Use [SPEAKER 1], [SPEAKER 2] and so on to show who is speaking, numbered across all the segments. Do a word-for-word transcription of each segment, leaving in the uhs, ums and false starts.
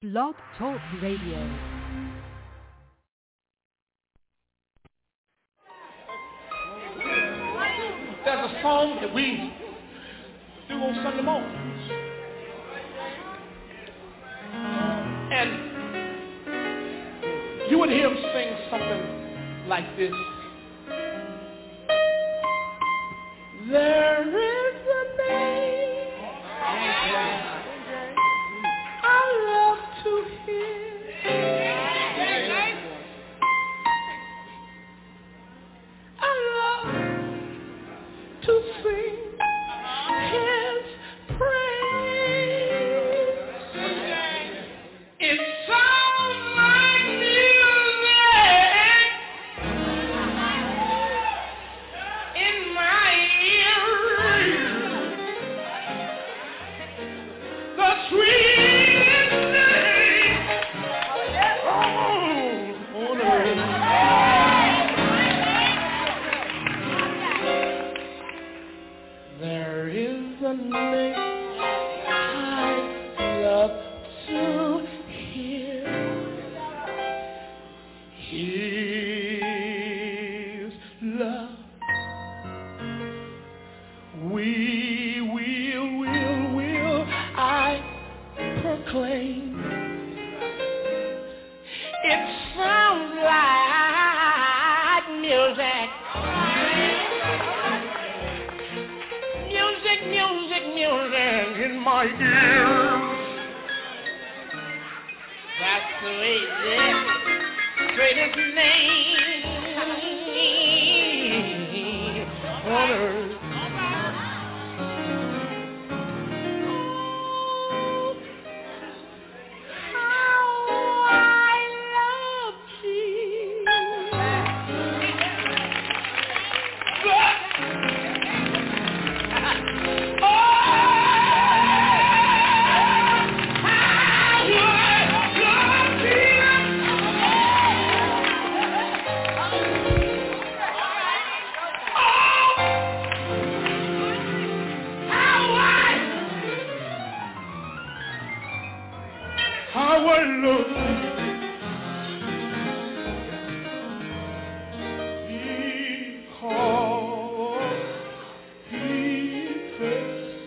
[SPEAKER 1] Blog Talk Radio.
[SPEAKER 2] There's a song that we do on Sunday mornings. And you would hear him sing something like this. There is a name I love to hear. I love to sing his praise. It sounds like music in my ears. The sweetest name on earth. There is a name I love to hear. His love. We will, will, will I proclaim. It sounds like music. Music, music, music in my ears. That's the way it is. Greatest name on earth. How I love How I love because he first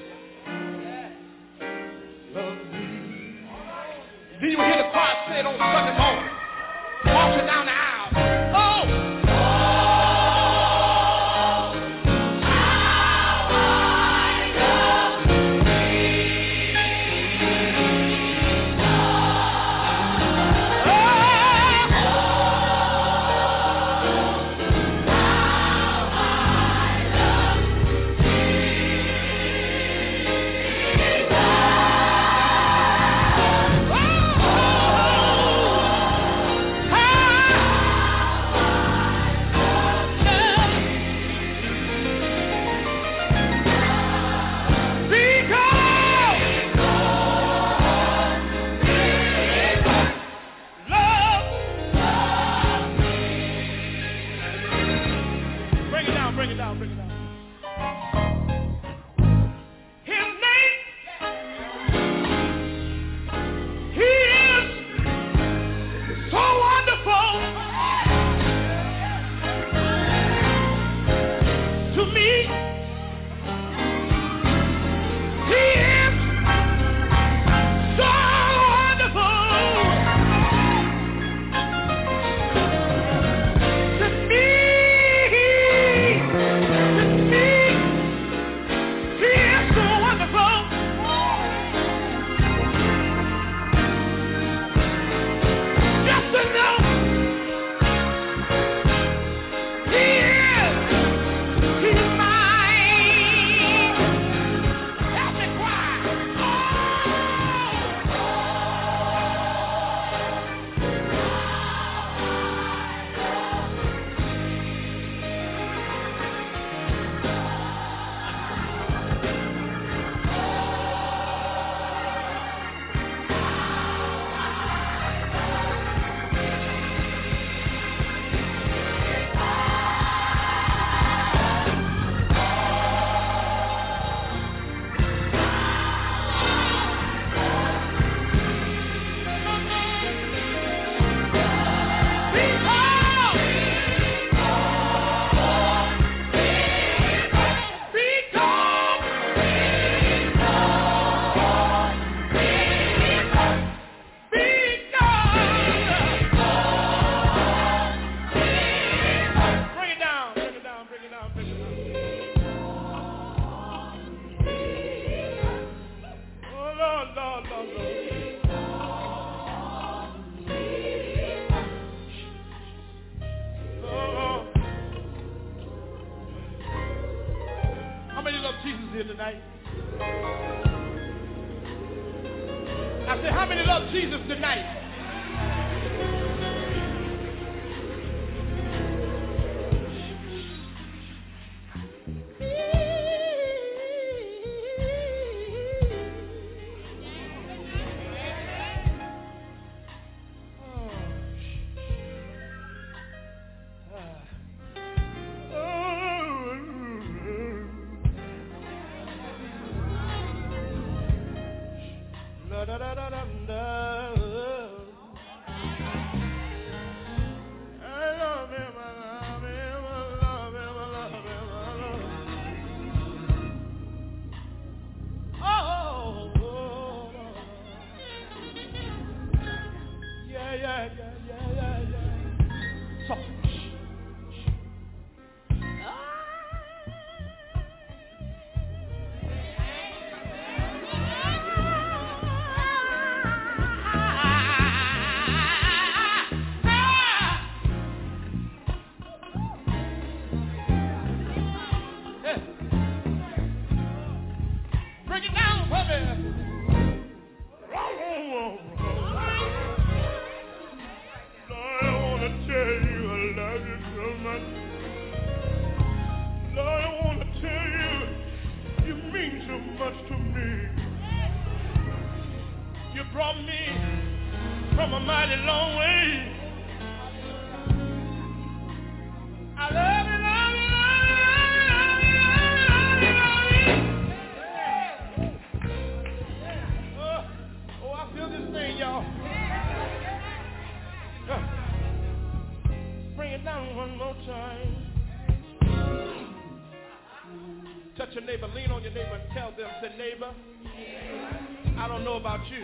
[SPEAKER 2] loved me. Did you hear the choir say it on Sunday morning? Walking down the aisle. Oh! Oh! tonight? I said, how many love Jesus tonight? Touch your neighbor, lean on your neighbor and tell them, say, neighbor, I don't know about you,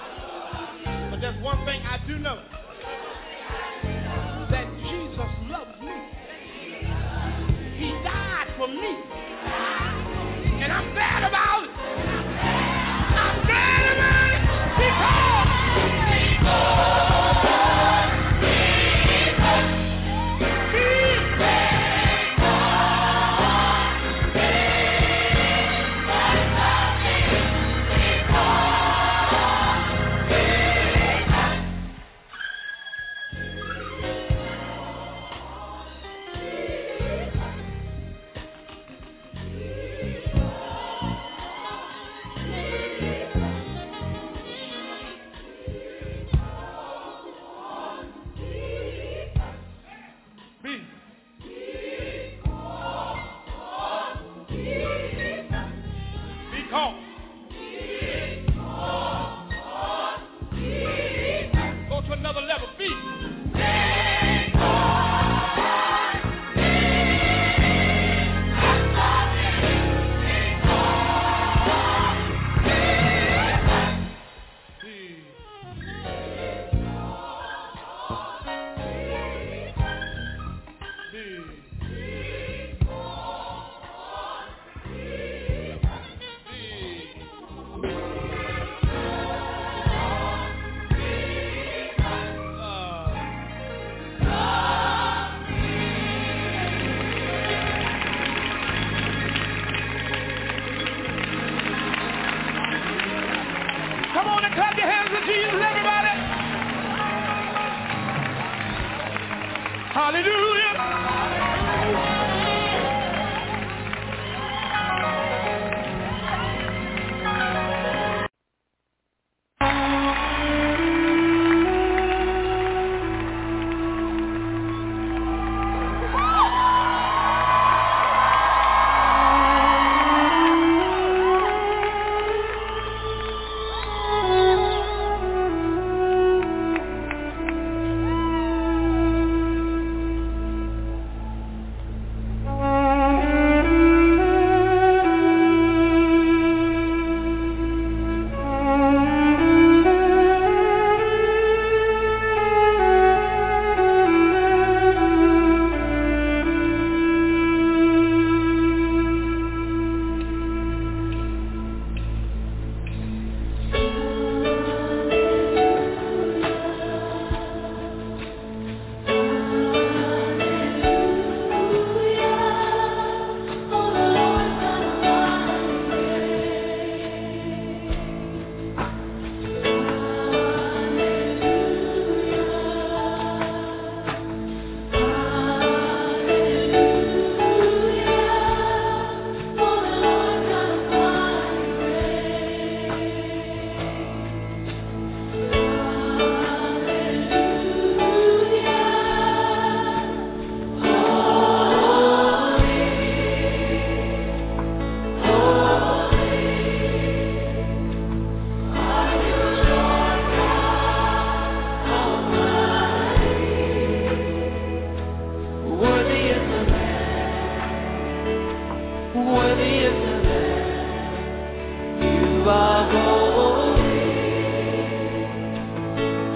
[SPEAKER 2] but there's one thing I do know, that Jesus loves me. He died for me, and I'm glad about it. I'm glad about it because, because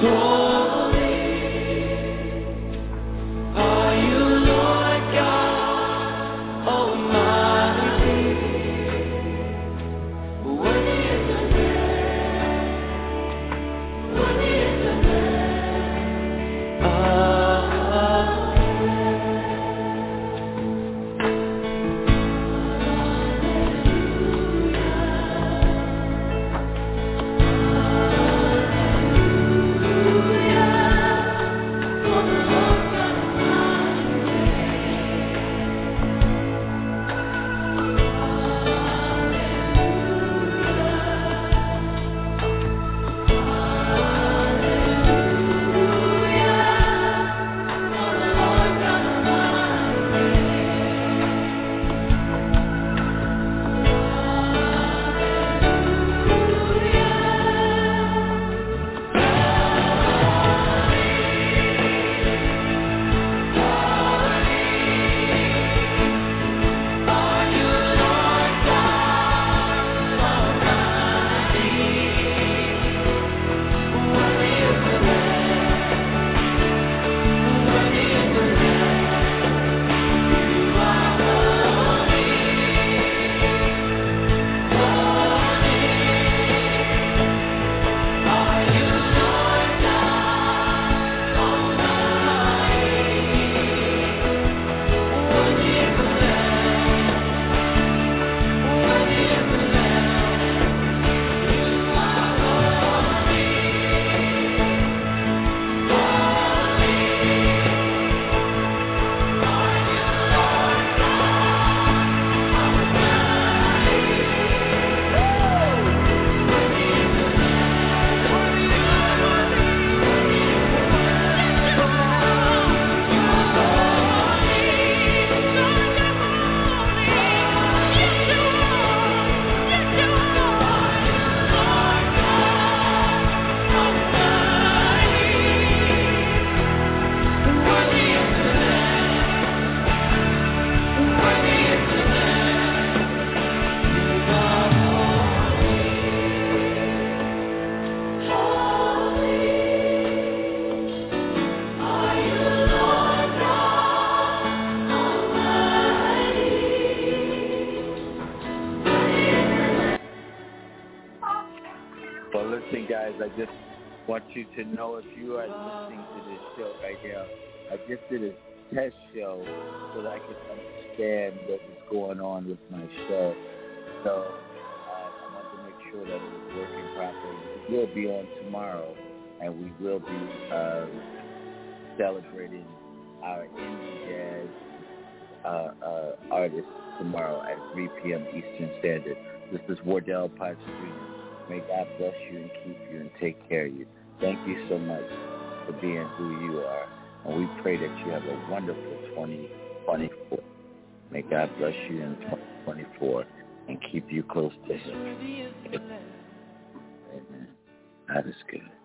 [SPEAKER 3] I just want you to know, if you are listening to this show right now, I just did a test show so that I could understand what was going on with my show. So uh, I want to make sure that it was working properly. It will be on tomorrow, and we will be uh, celebrating our indie jazz uh, uh, artists tomorrow at three p.m. Eastern Standard. This is Wardell Potts Junior May God bless you and keep you and take care of you. Thank you so much for being who you are. And we pray that you have a wonderful twenty twenty-four. May God bless you in twenty twenty-four and keep you close to Him. Amen. God is good.